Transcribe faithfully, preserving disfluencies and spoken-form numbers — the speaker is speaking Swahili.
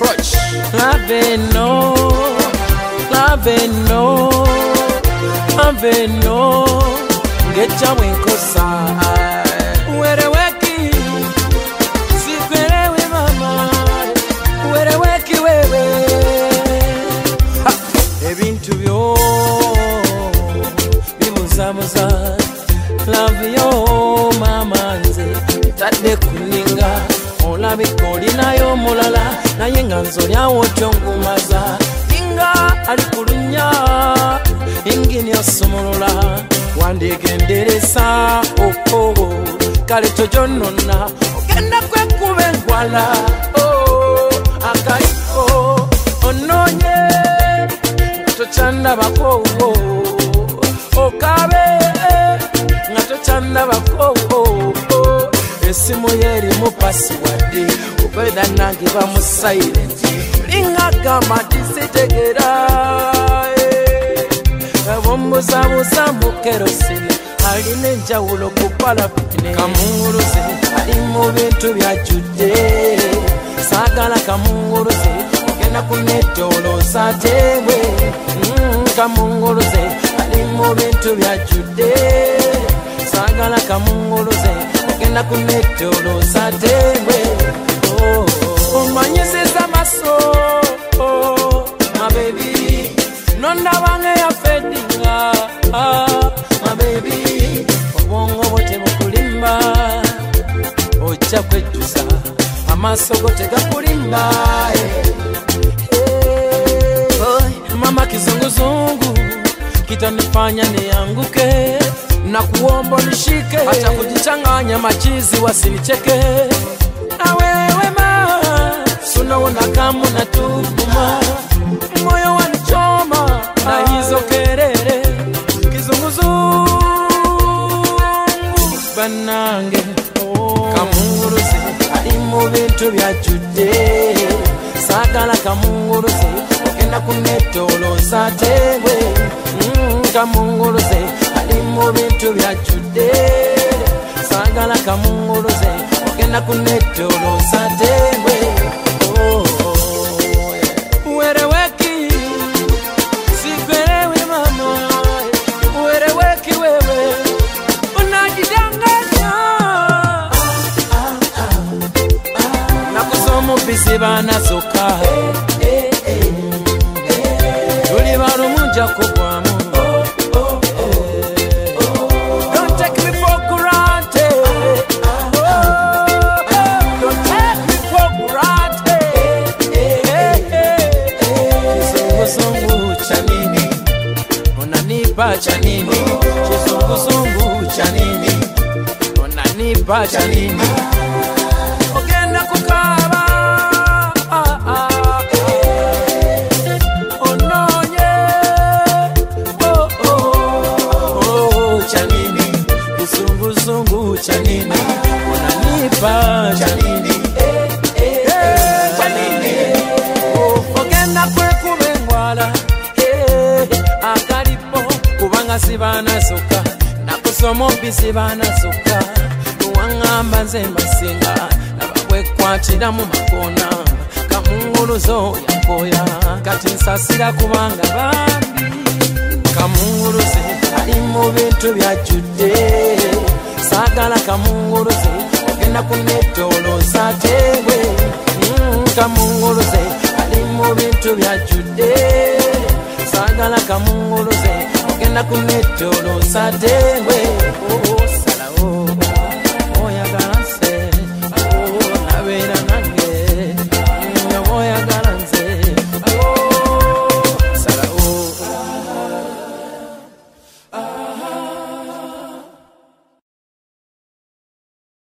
approach. Love no, love no, love no. Get your winkosa. Where weki, sikwerewe mama. Where weki wewe. Ebintu byo bimuzamuza. Love yo mama nze tadde kuninga. Olabika olinayo mulala naye nga nzolyawo tyongumaza. Inga ali kulunya ingini osumulula wandigenderesa okoo kale tojonona ogenda kwekuba enkwala akaliko ononye nga tokyandabako okabe nga tokyandabako esimu yerimu pasiwadi obeda nange bamusairenti lingagamba tisitegera abombuzabuza mu kerosene alina enjawulo ku palapine kamunguruze ali mu bintu byajjudde saagala kamunguruze ogenda kunetolooza ateebwe kamunguruze ali mu bintu byajjudde saagala kamunguruze ogenda kunetolooza ateebwe omanyisiza maso my baby nondabange ya fedinga my baby obwongo bote bukulimba ojja kwejjusa amaaso go tegakulimba mama kizunguzungu kitanifanya nianguke na kuomba nishike hata kujichanganya machizi wasinicheke na wewe ma sunaona kama natuma moyo wanichoma na hizo kerere kizunguzungu banange kamunguruze ali mu bintu byajjudde saagala kamunguruze ogenda kunetolooza ateebwe kamunguruze ali mu bintu byajjudde saagala kamunguruze ogenda kunetolooza ateebwe wereweki sikwerewe mama wereweki wewe unajidanganya nakusoma bisi banazoka tuli balumunja kugwamu. Don't take me for granted. Don't take me for granted. Kizunguzungu cha nini unanipa cha nini? Kizunguzungu cha nini unanipa cha nini? Ogenda kukaba ononye oh oh oh cha nini? Kizunguzungu cha nini unanipa cha nini? Cha nini? Ogenda kwekuba engwala akalipo kubanga sibanazuka nakusoma obisi banazuka nuwaŋŋamba nze masinga nababwekwatira mu makona kamunguruzo yakoya kati nsasira kubanga bambi kamunguruze ali mu bintu byajjudde saagala kamunguruze ogenda kunetolooza ateebwe kamunguruze ali mu bintu byajjudde saagala kamunguruze ogenda kunetolooza ateebwe salawo